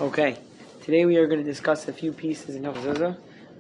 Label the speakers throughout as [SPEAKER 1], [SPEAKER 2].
[SPEAKER 1] Okay, today we are going to discuss a few pieces in Mezuzah.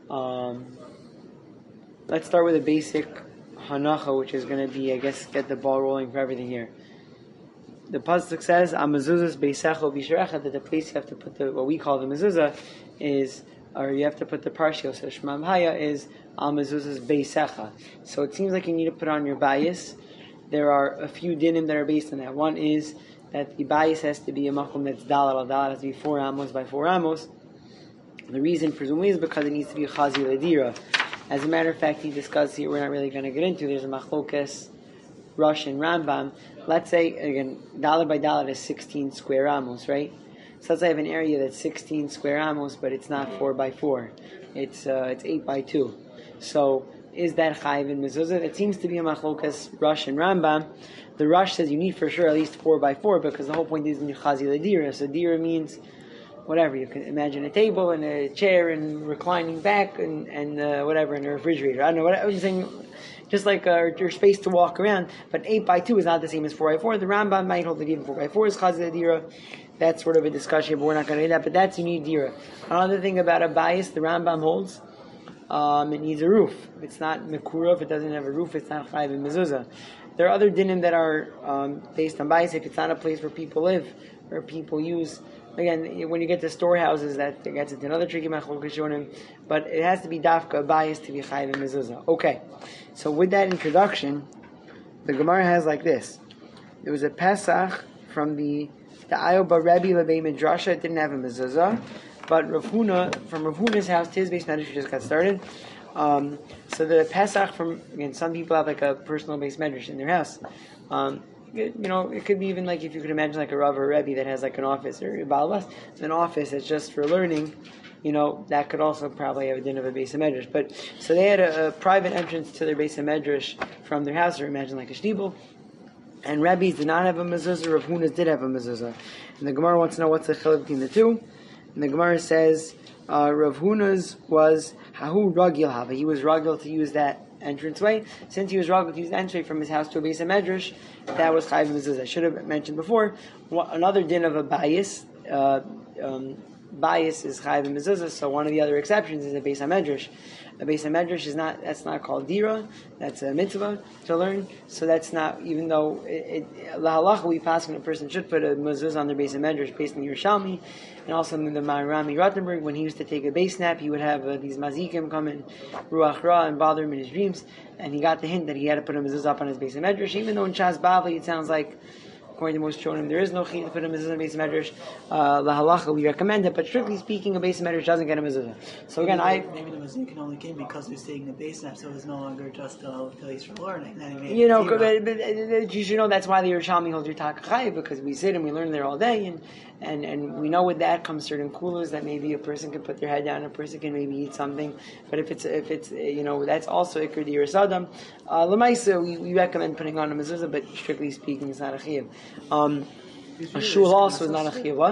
[SPEAKER 1] Let's start with a basic hanacha, which is going to be, get the ball rolling for everything here. The pasuk says, "Amezuzahs beisecho b'sharecha," that the place you have to put what we call the mezuzah is, or you have to put the parsha. So Shema Haya is Amezuzahs beisecha. So it seems like you need to put on your bias. There are a few dinim that are based on that. One is that the bias has to be a makom that's dalad al dalad, has to be 4 amos by 4 amos. The reason, presumably, is because it needs to be chazi ledira. As a matter of fact, he discussed here, we're not really going to get into, there's a machlokes, Rosh and Rambam. Let's say, again, dalad by dalad is 16 square amos, right? So let's say I have an area that's 16 square amos, but it's not 4 by 4. It's 8 by 2. So, is that chayiv in mezuzah? It seems to be a machlokes Rosh and Rambam. The Rosh says you need for sure at least 4 by 4 because the whole point is chazi ledira. So dira means whatever. You can imagine a table and a chair and reclining back and whatever, and a refrigerator. I don't know what I'm saying. Just like your space to walk around. But 8 by 2 is not the same as 4 by 4. The Rambam might hold that even 4 by 4 is chazi ledira. That's sort of a discussion, but we're not going to do that. But that's you need dira. Another thing about a bias, the Rambam holds. It needs a roof. If it's not mekura, if it doesn't have a roof, it's not chayiv in mezuzah. There are other dinim that are based on bias. If it's not a place where people live, or people use, again, when you get to storehouses, that gets into another tricky machlokes. But it has to be dafka, a bias, to be chayiv in mezuzah. Okay, so with that introduction, the Gemara has like this. There was a Pesach from the Ayoba Rebbe Lebei Midrasha. It didn't have a mezuzah. But Rav Huna, from Rav Huna's house to his base medrash, we just got started. So the Pesach from, again, some people have like a personal base medrash in their house. It could be even like, if you could imagine like a Rav or a Rebbe that has like an office, or a Baal Bas, an office that's just for learning, that could also probably have a din of a base medrash. But, so they had a private entrance to their base medrash from their house, or imagine like a shtibel. And Rebbe's did not have a mezuzah, Rav Huna's did have a mezuzah. And the Gemara wants to know what's the chiluk between the two. And the Gemara says, Rav Huna's was Hahu Ragil Hava. He was Ragil to use that entranceway. Since he was Ragil to use the entrance from his house to a base of Medrash, that was Chayiv Mezuzah. I should have mentioned before, another din of a bias. Bias is Chayiv Mezuzah, so one of the other exceptions is a base of Medrash. A base of Medrash that's not called Dira, that's a mitzvah to learn, so that's not, even though Lahalacha we pass when a person should put a mezuzah on their base of Medrash based on the Yerushalmi, and also in the Maharami Rottenberg, when he used to take a base nap, he would have these mazikim come in, Ruach Ra, and bother him in his dreams, and he got the hint that he had to put a mezuzah up on his base of Medrash, even though in Shas Bavli it sounds like, according to most Shonim, there is no chiyuv to put a mezuzah on a base of medrash. Lahalacha, we recommend it, but strictly speaking, a base of medrash doesn't get a mezuzah. So again,
[SPEAKER 2] maybe the mezuzah only came because he was taking a base nap, so it was no longer just a place for learning.
[SPEAKER 1] But you should know that's why the Yerushalmi holds your Takachai, because we sit and we learn there all day, and we know with that comes certain kulas that maybe a person can put their head down, a person can maybe eat something. But if it's that's also ikr di Yerusaldam. Lemaisa, we recommend putting on a mezuzah, but strictly speaking, it's not a chiyuv. A shul also is not a chiyuv.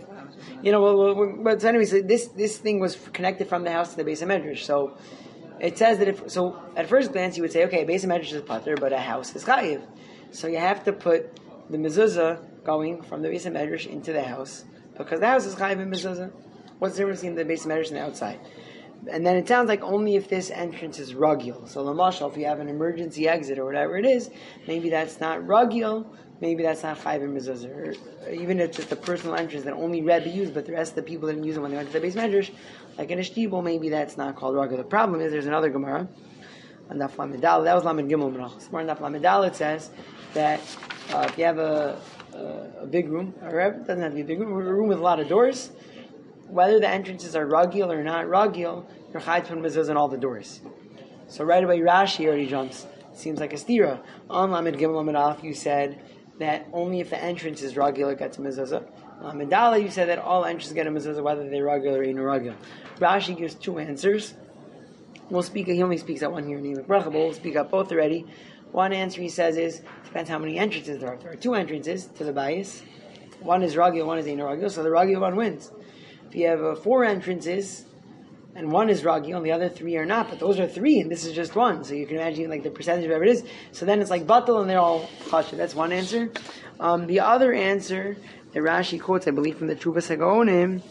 [SPEAKER 1] What? But anyways, this thing was connected from the house to the base of medrash. So it says that at first glance you would say, okay, base of medrash is pater, but a house is chayiv. So you have to put the mezuzah going from the base of medrash into the house, because the house is chayiv in mezuzah. What's the difference between the base of medrash and the outside? And then it sounds like only if this entrance is ragil. So lamashal, if you have an emergency exit or whatever it is, maybe that's not ragil, maybe that's not chayiv in mezuzah. Or even if it's just a personal entrance that only Rebbe used, but the rest of the people didn't use it when they went to the base medrash, like in a shtibel, maybe that's not called ragil. The problem is there's another Gemara on Daf Lamedal. That was Lamed Gimel Menachos. More on Daf Lamedal, it says that if you have a big room, or it doesn't have to be a big room, a room with a lot of doors, whether the entrances are ragil or not ragil, you're chayiv from mezuzah on all the doors. So right away Rashi already jumps. It seems like a stira. On Lamed Gimel Lamed Aleph you said that only if the entrance is ragil it gets a mezuzah. Lamed Daleh you said that all entrances get a mezuzah whether they're ragil or ain't ragil. Rashi gives two answers. He only speaks out one here in Yimik Bracha, but we'll speak out both already. One answer he says is, depends how many entrances there are. There are two entrances to the bias. One is ragil, one is ain't ragil, so the ragil one wins. If you have 4 entrances, and one is ragil, and the other 3 are not, but those are 3, and this is just 1, so you can imagine like the percentage of whatever it is. So then it's like batal, and they're all chashiv. That's one answer. The other answer that Rashi quotes, I believe from the Chuvas HaGaonim,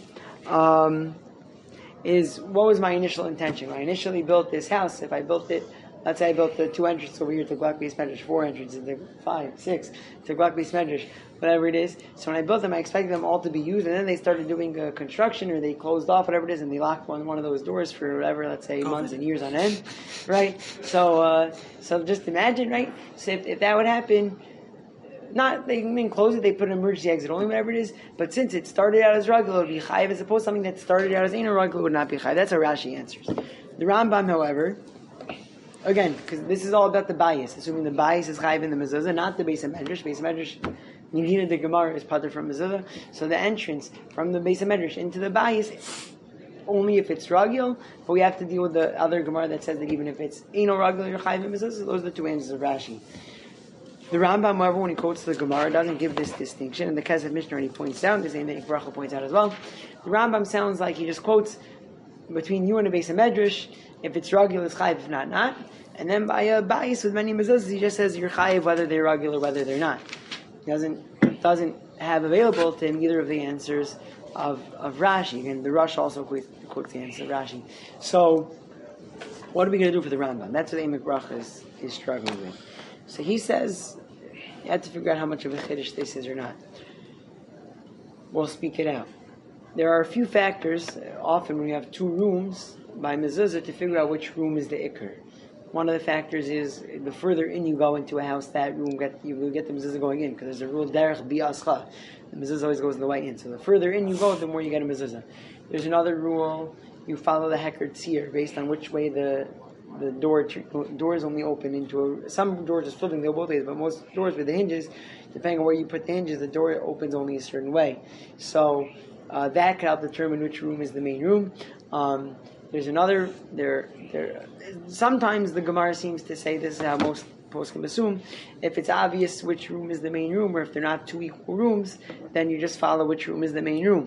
[SPEAKER 1] is what was my initial intention? When I initially built this house, if I built it, let's say I built the 2 entrances over here to Glock Beis Medrash, 4 entrances, the 5, 6 to Glock Beis Medrash, whatever it is. So when I built them, I expected them all to be used, and then they started doing construction, or they closed off, whatever it is, and they locked one of those doors for whatever, let's say, months and years on end, right? So just imagine, right? So if that would happen, they didn't close it, they put an emergency exit only, whatever it is. But since it started out as regular, it would be chayiv, as opposed to something that started out as ain't a regular would not be chayiv. That's how Rashi answers. The Rambam, however, again, because this is all about the bias, assuming the bias is chayiv in the mezuzah, not the Beis HaMedrash. Beis HaMedrash, Nidina the Gemara is pater from mezuzah, so the entrance from the Beis HaMedrash into the bias, only if it's ragil, but we have to deal with the other Gemara that says that even if it's ain't no ragil, you're chayiv in mezuzah. Those are the two answers of Rashi. The Rambam, however, when he quotes the Gemara, doesn't give this distinction, and the Kesef Mishnah already points out, the same thing Bracha points out as well. The Rambam sounds like he just quotes between you and the Beis HaMedrash, if it's ragil, it's chayiv, if not. And then by a bias with many mezuzahs, he just says you're chayiv whether they're ragil or whether they're not. He doesn't have available to him either of the answers of Rashi. And the Rosh also quotes the answer of Rashi. So, what are we going to do for the Rambam? That's what Emek Bracha is struggling with. So he says, you have to figure out how much of a chiddush this is or not. We'll speak it out. There are a few factors, often when you have 2 rooms by mezuzah, to figure out which room is the ikr. One of the factors is the further in you go into a house, that room you will get the mezuzah going in, because there's a rule derech bi'ascha. The mezuzah always goes the way in. So the further in you go, the more you get a mezuzah. There's another rule, you follow the heker tzir, based on which way the doors only open into some doors are flipping, they go both ways, but most doors with the hinges, depending on where you put the hinges, the door opens only a certain way. So that can help determine which room is the main room. There's another, sometimes the Gemara seems to say, this is how most poskim assume, if it's obvious which room is the main room, or if they're not 2 equal rooms, then you just follow which room is the main room.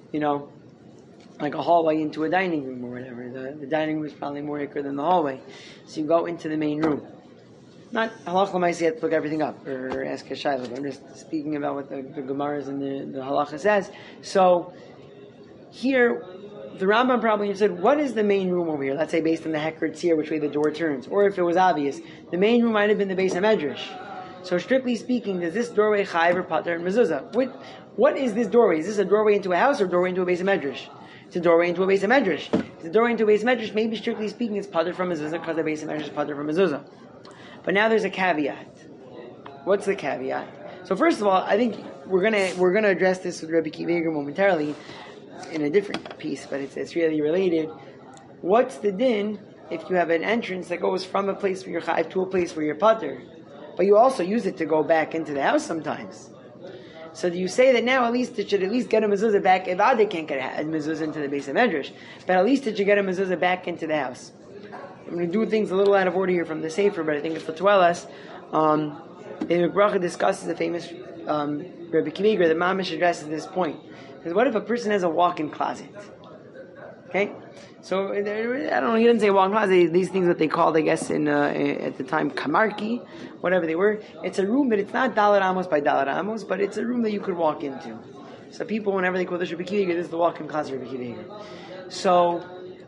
[SPEAKER 1] Like a hallway into a dining room or whatever. The dining room is probably more ikr than the hallway. So you go into the main room. Not halach l'maaseh, you have to look everything up or ask a shayla. I'm just speaking about what the Gemaras and the halacha says. So here, the Rambam probably said, what is the main room over here? Let's say based on the heker tzir, which way the door turns. Or if it was obvious, the main room might have been the Beis HaMedrash. So strictly speaking, does this doorway chayiv or pater and mezuzah? What is this doorway? Is this a doorway into a house or a doorway into a Beis HaMedrash? It's a doorway into a Beis HaMedrash. It's a doorway into a Beis HaMedrash. Maybe strictly speaking, it's pater from mezuzah because the Beis HaMedrash is pater from mezuzah. But now there's a caveat. What's the caveat? So first of all, I think we're gonna address this with Rabbi Akiva Eiger momentarily in a different piece, but it's really related. What's the din if you have an entrance that goes from a place where you're chayiv to a place where you're pater, but you also use it to go back into the house sometimes? So do you say that now at least it should at least get a mezuzah back? If they can't get a mezuzah into the Beis HaMedrash, but at least it should get a mezuzah back into the house. I'm going to do things a little out of order here from the Sefer, but I think it's to tell us. The Bracha discusses the famous Rabbi Akiva Eiger, the Mamish addresses this point. Because what if a person has a walk-in closet? Okay? So, I don't know, he didn't say walk-in closet. These things that they called, I guess, at the time, kamarki, whatever they were. It's a room, but it's not dalar amos by dalar amos, but it's a room that you could walk into. So people, whenever they call this Rabbi Akiva Eiger, this is the walk-in closet Rabbi Akiva Eiger. So,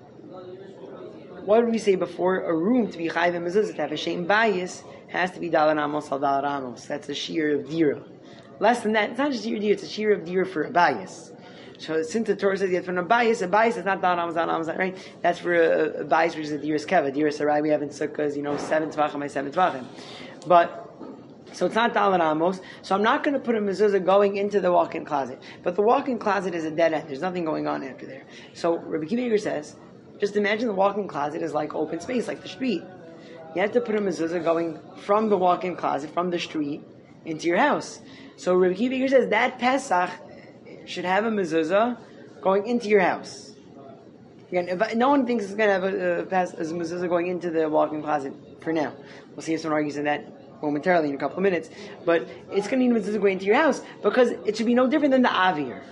[SPEAKER 1] what did we say before? A room to be chayiv and mezuzah, to have a shem bias, has to be dalar amos al dalar amos. That's a shear of dira. Less than that, it's not just a shear of dira, it's a shear of dira for a bias. So since the Torah says you have for a bias is not dalar amos, right? That's for a bias which is a diras keva. Diras sarai we have in sukkahs, 7 tvachim by 7 tvachim. But so it's not dalar amos. So I'm not going to put a mezuzah going into the walk-in closet. But the walk-in closet is a dead end. There's nothing going on after there. So Rabbi Akiva Eiger says, just imagine the walk-in closet is like open space, like the street. You have to put a mezuzah going from the walk-in closet, from the street, into your house. So Rabbi Akiva Eiger says that Pesach should have a mezuzah going into your house. Again, no one thinks it's going to have a mezuzah going into the walk-in closet for now. We'll see if someone argues in that momentarily in a couple of minutes. But it's going to need a mezuzah going into your house because it should be no different than the avir.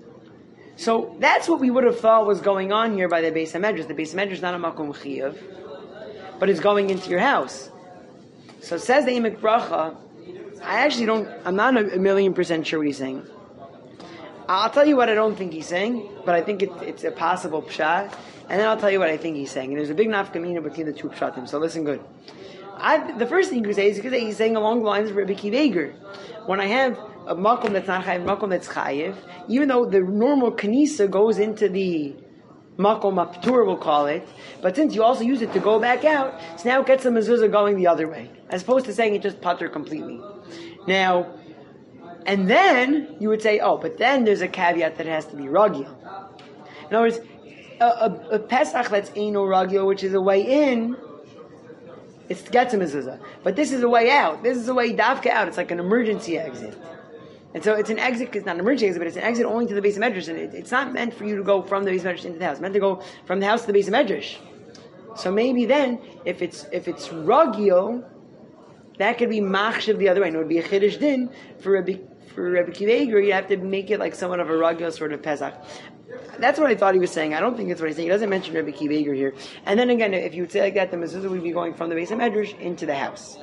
[SPEAKER 1] So that's what we would have thought was going on here by the Beis HaMedrash. The Beis HaMedrash is not a makom chiyuv, but it's going into your house. So it says the Emek Bracha. I'm not 1,000,000% sure what he's saying. I'll tell you what I don't think he's saying, but I think it's a possible pshat, and then I'll tell you what I think he's saying. And there's a big nafkamina between the two pshatim, so listen good. The first thing you could say is he's saying along the lines of Rebbe Akiva Eiger. When I have a makom that's not chayiv, makom that's chayiv, even though the normal kanisa goes into the makom aptur, we'll call it, but since you also use it to go back out, so now it gets the mezuzah going the other way, as opposed to saying it just patur completely. Now, and then you would say, but then there's a caveat that it has to be ragil. In other words, a Pesach that's eino ragil, which is a way in, it's to get to mezuzah. But this is a way out. This is a way dafka out. It's like an emergency exit. And so it's an exit, it's not an emergency exit, but it's an exit only to the base of medrash. And it's not meant for you to go from the base of medrash into the house. It's meant to go from the house to the base of medrash. So maybe then, if it's ragil, that could be machshav the other way. And it would be a chiddush din for Rebbe Akiva Eiger. You have to make it like somewhat of a ragil sort of Pesach. That's what I thought he was saying. I don't think that's what he's saying. He doesn't mention Rebbe Akiva Eiger here. And then again, if you would say like that, the mezuzah would be going from the base of medrash into the house.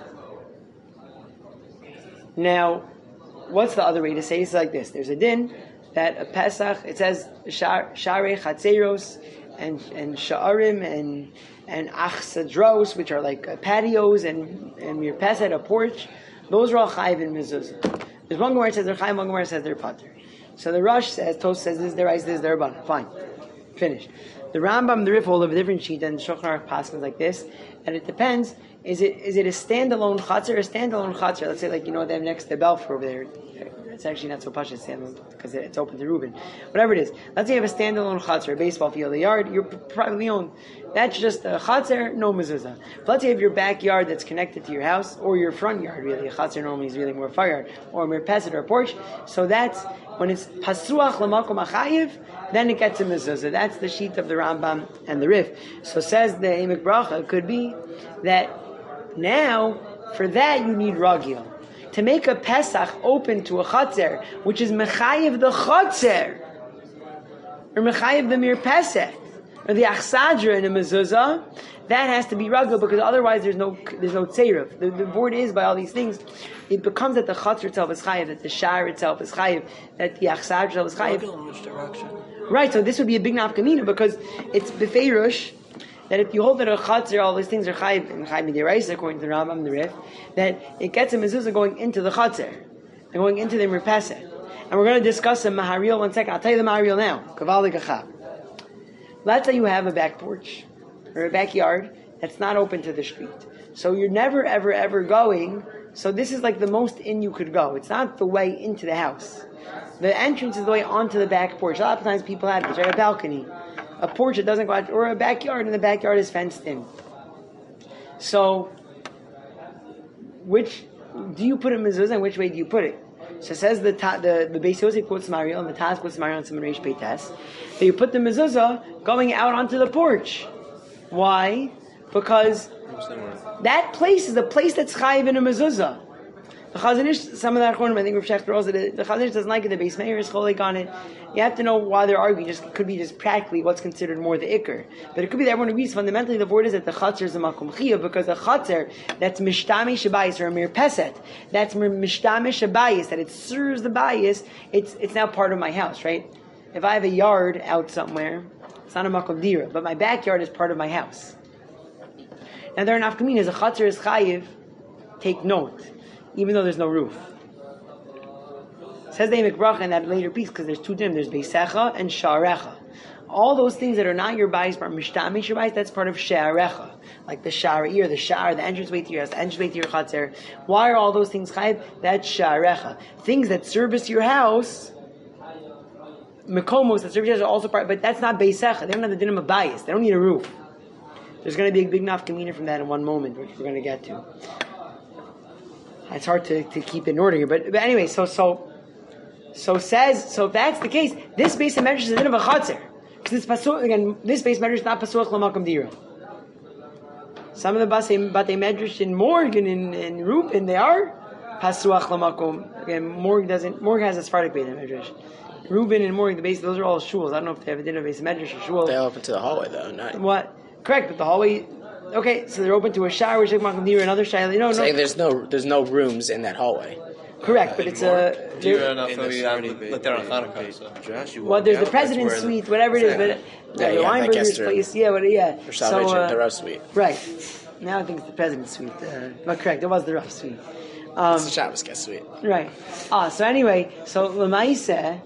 [SPEAKER 1] Now, what's the other way to say it? It's like this. There's a din that a Pesach, it says Sharei Chatzeros and Sha'arim and Achsadros, which are like patios and mirpeset, a porch. Those are all chayiv in mezuzah. There's one Gemara that says they're chayiv, one Gemara that says they're patur. So the Rosh says, Tos says this is their ice, this is their rabbanan. Fine. Finish. The Rambam, the Rif, hold of a different sheet, and the Shulchan Aruch passes like this. And it depends, is it a standalone chatzar or a standalone chatzar? Let's say they have next to Belfer over there. It's actually not so pashut standalone because it's open to Reuben. Whatever it is. Let's say you have a standalone chatzar, a baseball field, a yard, you're privately owned. That's just a chatzar, no mezuzah. But let's say you have your backyard that's connected to your house, or your front yard, really. A chatzar normally is really more a fire yard, or a mirpeset or a porch. So that's, when it's pasruach lamakom achayiv, then it gets a mezuzah. That's the sheet of the Rambam and the Rif. So says the Emek Bracha, could be that now, for that you need ragil. To make a Pesach open to a Chatzer, which is Mechayiv the Chatzer, or Mechayiv the Mirpeset, or the Achsadra in a Mezuzah, that has to be ragil, because otherwise there's no Tzeirav. The board is, by all these things, it becomes that the Chatzer itself is Chayiv, that the Shar itself is Chayiv, that the Achsadra itself is Chayiv.
[SPEAKER 2] Ragil in which direction?
[SPEAKER 1] Right, so this would be a big nafkamina, because it's Befeirush, that if you hold that a chatzir, all these things are chayiv and chayiv midiraisa, according to the Rambam and the Rif, that it gets a mezuzah going into the chatzir and going into the mirpeset. And we're going to discuss a maharil 1 second. I'll tell you the maharil now. Kavali kachab. Let's say you have a back porch or a backyard that's not open to the street, so you're never ever ever going. So this is like the most in you could go. It's not the way into the house. The entrance is the way onto the back porch. A lot of times people have this, right? A balcony. A porch that doesn't go out, or a backyard, and the backyard is fenced in. So, which do you put in mezuzah, and which way do you put it? So it says the Beis Yosef quotes Mariel, and the Taz quotes Mariel, and Simon Reish Peites. So you put the mezuzah going out onto the porch. Why? Because that place is a place that's chayiv in a mezuzah. The Chazon Ish, some of the Achronim, I think Rav Shechter also, the Chazon Ish doesn't like it, the Beis Meir is cholik on it. You have to know why they're arguing. It could be just practically what's considered more the ikr. But it could be that everyone agrees fundamentally the board is that the chatzar is a makom chiyuv, because a chatzar that's mishtamish shabayis, or a mirpeset, that's mishtamish shabayis, that it serves the bayis, it's now part of my house, right? If I have a yard out somewhere, it's not a makom dira, but my backyard is part of my house. Now there are nafkaminas, a chatzar is chayiv, take note, even though there's no roof. Says the Emek Bracha in that later piece, because there's two dim, there's Beisecha and Sha'arecha. All those things that are not your bayis, but mishtamish your bayis, that's part of Sha'arecha. Like the Sha'ar, the Sha'ar, the entranceway to your house, the entranceway to your chatzar. Why are all those things chayiv? That's Sha'arecha. Things that service your house, Mekomos that service your house are also part, but that's not Beisecha. They don't have the dinim of bayis. They don't need a roof. There's going to be a big nafkamina from that in one moment, which we're going to get to. It's hard to keep it in order here, but anyway, so if that's the case, this base of medrash is a bit of a chatzir, because this base medrash is not pasuach l'makom dira. Some of the batei medrash in Morgan in Reuben, they are pasuach l'makom. Again, Morgan has a Sephardic base medrash. Reuben and Morgan, the base, those are all shuls. I don't know if they have a dinner base medrash or shul.
[SPEAKER 3] They're open to the hallway though, not
[SPEAKER 1] what? Correct, but the hallway. Okay, so they're open to a shower, which is makom dira, another shower. No.
[SPEAKER 3] There's no rooms in that hallway.
[SPEAKER 1] Correct, but it's a.
[SPEAKER 3] Dira enough that we let there on Hanukkah.
[SPEAKER 1] Well, there's the president's suite, whatever it is, but the Weinberger's place, So,
[SPEAKER 4] the Rav suite.
[SPEAKER 1] Right. Now I think it's the president's suite. But correct, it was the Rav suite.
[SPEAKER 4] It's the Shabbos guest suite.
[SPEAKER 1] Right. So anyway, so Lamaisa.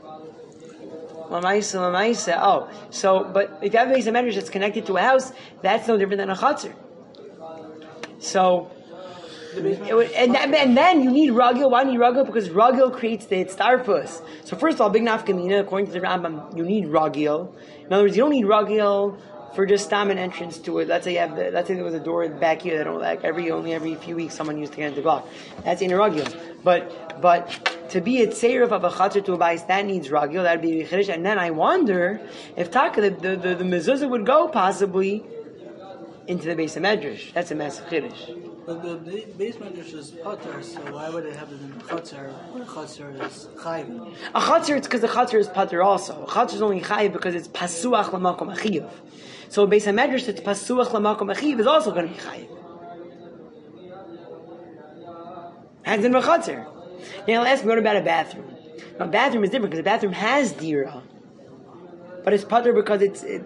[SPEAKER 1] But if you have a base of medrash that's connected to a house, that's no different than a chatzir. So, and then you need ragil. Why do you need ragil? Because ragil creates the itztarfus. So first of all, big nafkamina, according to the Rambam, you need ragil. In other words, you don't need ragil for just stam an entrance to it. Let's say there was a door in the back here that don't like only every few weeks someone used to get into the block. That's in a ragil. But to be a tseiruf of a chatzir to a bais, that needs ragil. That'd be chiddush. And then I wonder if taka the mezuzah would go possibly into the base of medrash. That's a massive chiddush.
[SPEAKER 2] But the base medrash is pater, so why would it have it in chatzar when a chatzar is chayiv?
[SPEAKER 1] A chatzar, it's because the chatzar is pater also. A chatzar is only chayiv because it's pasuach lamakom achiv. So a base of medrash that's pasuach lamakom achiv is also going to be chayiv. Hands in a chatzar. Now, ask me, what about a bathroom? Now, a bathroom is different because a bathroom has dira, but it's pater because it's a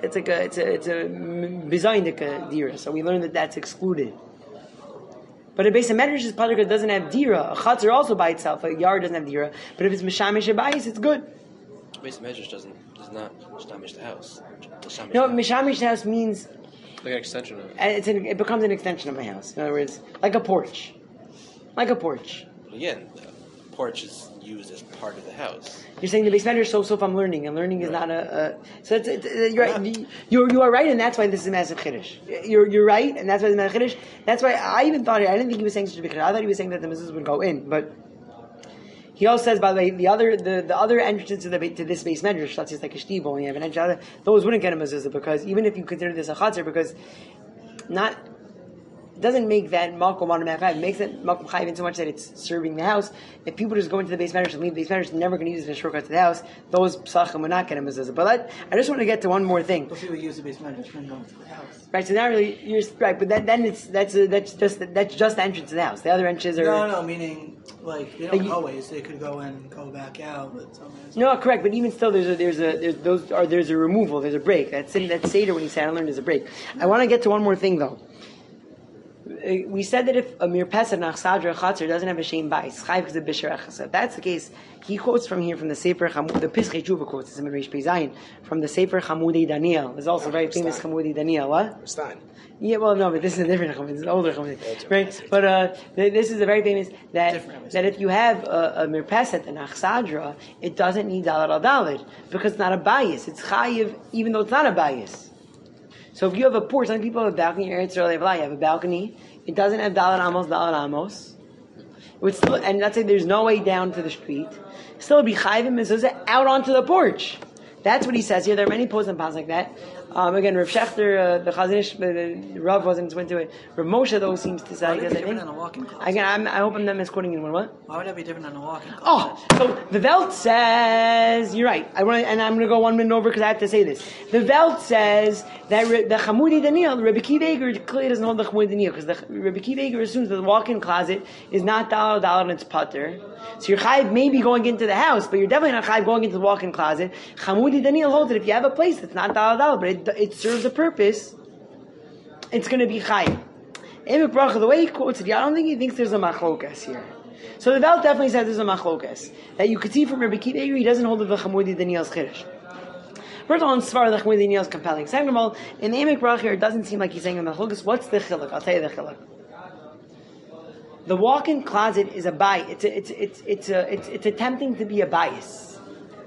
[SPEAKER 1] bizaynik dira. So we learned that that's excluded. But a base of medrash is pater because it doesn't have dira. A chatzar also by itself, a yard doesn't have dira. But if it's mishamish abayis, it's good.
[SPEAKER 4] Base of medrash does not mishamish the house.
[SPEAKER 1] No, mishamish the house means
[SPEAKER 3] like an extension of it.
[SPEAKER 1] It becomes an extension of my house. In other words, like a porch. Like a porch.
[SPEAKER 4] Again, the porch is used as part of the house.
[SPEAKER 1] You're saying the base medrash so if I'm learning, and learning is not so you're right. You are right, and that's why this is a massive chiddush. You're right, and that's why it's a massive chiddush. That's why I even thought I didn't think he was saying such a big chiddush. I thought he was saying that the mezuzah would go in, but he also says, by the way, the other entrances to this base medrash, such as like a shtibo, when you have an entrance, those wouldn't get a mezuzah because even if you consider this a chatzar, because not. It doesn't make that makom on a chayiv. It makes that makom chayiv in so much that it's serving the house. If people just go into the base medrash and leave the base medrash, they're never going to use it as a shortcut to the house. Those psachim would not get a mezuzah. But I just want to get to one more thing.
[SPEAKER 2] But people use the base medrash when going to the house.
[SPEAKER 1] Right. So not really. You're right. But then that's just the entrance to the house. The other entrances are
[SPEAKER 2] no. Meaning like they don't always. They could go in and go back out. But
[SPEAKER 1] no, correct. But even still, there's a removal. There's a break. That's seder when you say I learned there's a break. I want to get to one more thing though. We said that if a mirpesed nachsadra chatzar doesn't have a shem bais, chayv because of bisharachas. If that's the case, he quotes from here from the Sefer Chamud, the Pischei Tshuva quotes, it's in Reish Pei Zayin, from the Sefer Chamudei Daniel. There's also a very famous Chamudei Daniel. What?
[SPEAKER 4] Stein.
[SPEAKER 1] Yeah, well, no, but this is a different Chamud. It's an older Chamud, right? But this is a very famous that if you have a mirpesed and nachsadra, it doesn't need dalad al dalad because it's not a bias. It's chayiv even though it's not a bias. So if you have a porch, some people have a balcony. You have a balcony. It doesn't have dalad amos. It would still, and let's say there's no way down to the street. Still be chayv and mezuzah out onto the porch. That's what he says here. There are many posts and pans like that. Again, Rav Shechter, the Chazon Ish, the Rav wasn't into it. Rav Moshe though seems to say.
[SPEAKER 2] Why would it be different than a walk-in closet?
[SPEAKER 1] Again, I hope I'm not misquoting anyone. What?
[SPEAKER 2] Why would that be different than a walk-in closet?
[SPEAKER 1] So the Welt says you're right. I'm going to go 1 minute over because I have to say this. The Welt says that the Chamudi Daniel, Rebbe Kiva Eger clearly doesn't hold the Chamudi Daniel because the Rebbe Kiva Eger assumes that the walk-in closet is not dalad and it's pater. So your chayiv may be going into the house, but you're definitely not chayiv going into the walk-in closet. Chamudi Daniel holds that if you have a place that's not dalad, but it serves a purpose, it's going to be chayiv. Emek Bracha, the way he quotes it, I don't think he thinks there's a machlokas here. So the Welt definitely says there's a machlokas. That you could see from Rebbe Kiva Eger, he doesn't hold the Chamudi Daniel's chiddush. First of all, in Svar, the Chamudi Daniel is compelling. Second of all, in the Emek Bracha here, it doesn't seem like he's saying a machlokas. What's the chiluk? I'll tell you the chiluk. The walk-in closet is a bias. It's attempting to be a bias.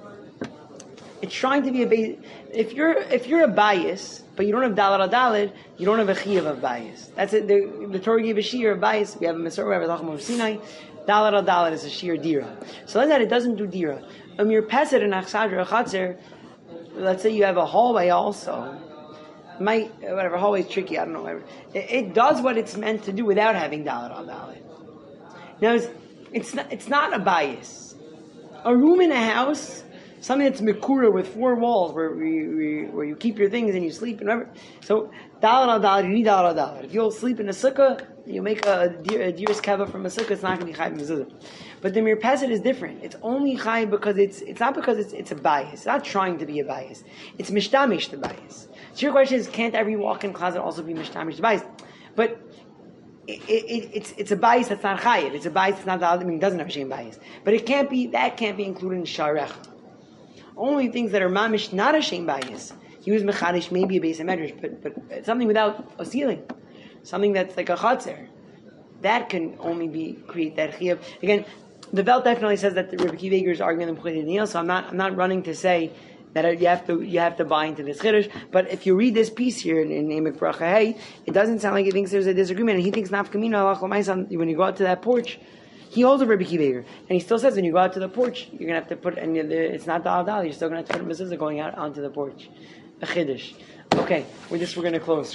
[SPEAKER 1] It's trying to be a bias. If you're a bias, but you don't have dalad al dalad, you don't have a chiyuv of bias. That's it. The Torah gave a shiur of bias. We have a Masorah, we have a Lacham of Sinai. Dalad al dalad is a shiur dira. So let's say it doesn't do dira. Mirpesed and achsadra chatzir. Let's say you have a hallway also. Hallway is tricky. I don't know. It does what it's meant to do without having dalad al dalad. Now it's not a bias. A room in a house something that's mikura with 4 walls where you keep your things and you sleep and whatever. So dalet al dalet, you need dalet al dalet. If you'll sleep in a sukkah, you make a deer's keva from a sukkah, it's not going to be chayv mezuzah. But the mirpeset is different. It's only chayv because it's not because it's a bias. It's not trying to be a bias. It's mishtamish the bias. So your question is, can't every walk-in closet also be mishtamish the bias? But it's a bias that's not chayiv. It's a bias that's not valid. I mean, it doesn't have shame bias. But that can't be included in sharech. Only things that are mamish, not a shame bias. Use mechadish, maybe a base of medrash, but something without a ceiling, something that's like a chatzer, that can only create that chiyuv. Again, the Velt definitely says that the Rebbe Akiva Eiger is arguing the Mechilei Daniel. So I'm not running to say that you have to buy into this chiddush. But if you read this piece here in Emek Bracha Hey, it doesn't sound like he thinks there's a disagreement, and he thinks nafkamina halach l'maisa when you go out to that porch. He holds a Rebbe Akiva Eiger, and he still says when you go out to the porch, you're gonna have to put, and it's not the al-dal, you're still gonna have to put a mezuzah going out onto the porch. A chiddush. Okay, with this we're gonna close.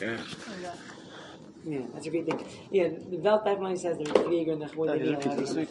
[SPEAKER 1] Yeah, that's a great thing. Yeah, the Velt definitely says the Rebbe Akiva Eiger and the Chavoy